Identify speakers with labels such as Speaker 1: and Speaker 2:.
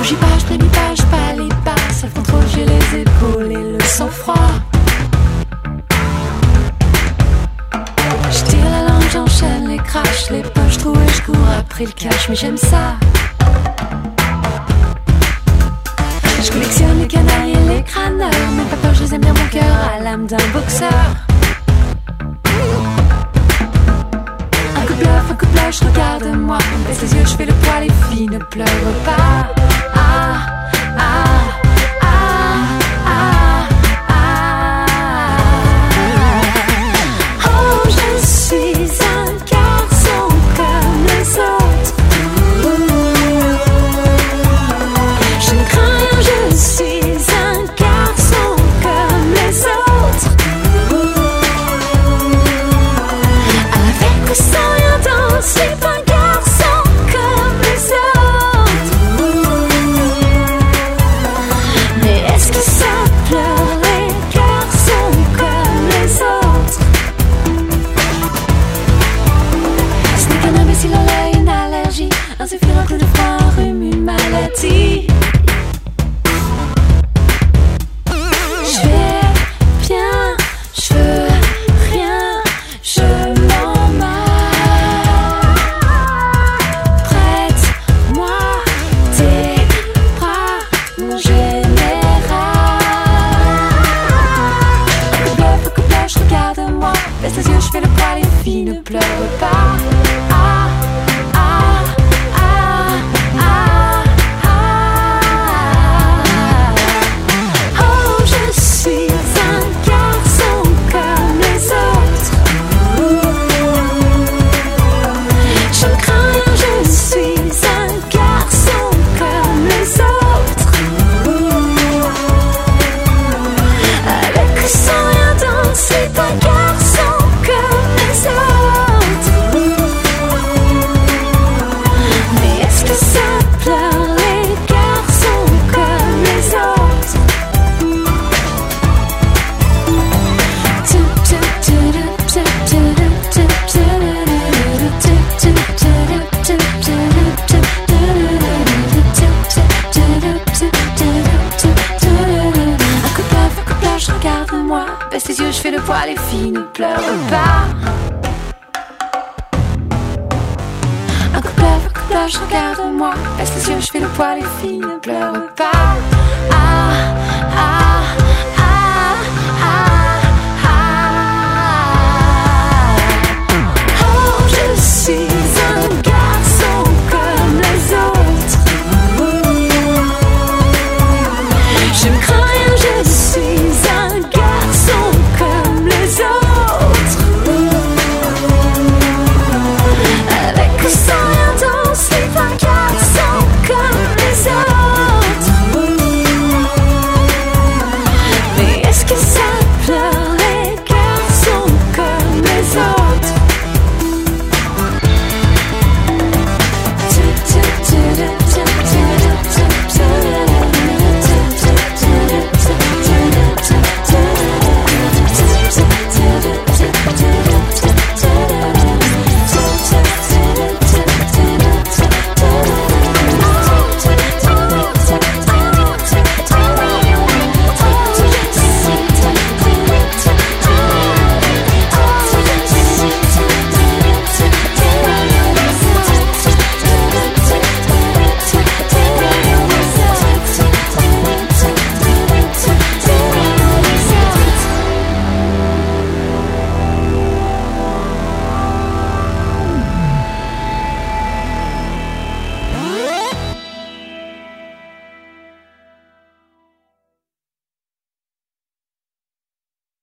Speaker 1: Bougie pas, je prédis pas, je palie pas. Self-control, j'ai les épaules et le sang-froid. Je tire la langue, j'enchaîne les crashs, les poches trouées, je cours après le cash, mais j'aime ça. Je collectionne les canailles et les crâneurs, mes pas peur, je les aime bien, mon cœur à l'âme d'un boxeur. Un coup de blush, regarde-moi, baisse les yeux, je fais le poids, les filles ne pleurent pas. Oh, je suis un garçon comme les autres. Je ne crains rien, je suis un garçon comme les autres. Avec ou sans rien dans, c'est un garçon comme les autres. Mais est-ce que ça pleure les garçons comme les autres? Ce n'est qu'un imbécile en l'œil, une allergie, un suffire, un coup de froid, un rhume, une maladie. Je vais bien, je veux rien, je m'en marre. Prête-moi tes bras, mon général. Un coup de blush, regarde-moi, baisse les yeux, je fais le poids, les filles ne pleurent pas. Oh, je suis un garçon comme les autres. Je ne crains rien, je suis un garçon comme les autres. Avec ou sans rien dans, c'est un garçon comme les autres. Mais est-ce que ça pleure les garçons comme les autres? Un coup de blush, regarde-moi, baisse les yeux, je fais le poids, les filles ne pleurent pas. Un coup de blush, regarde-moi, baisse les yeux, je fais le poids, les filles ne pleurent pas.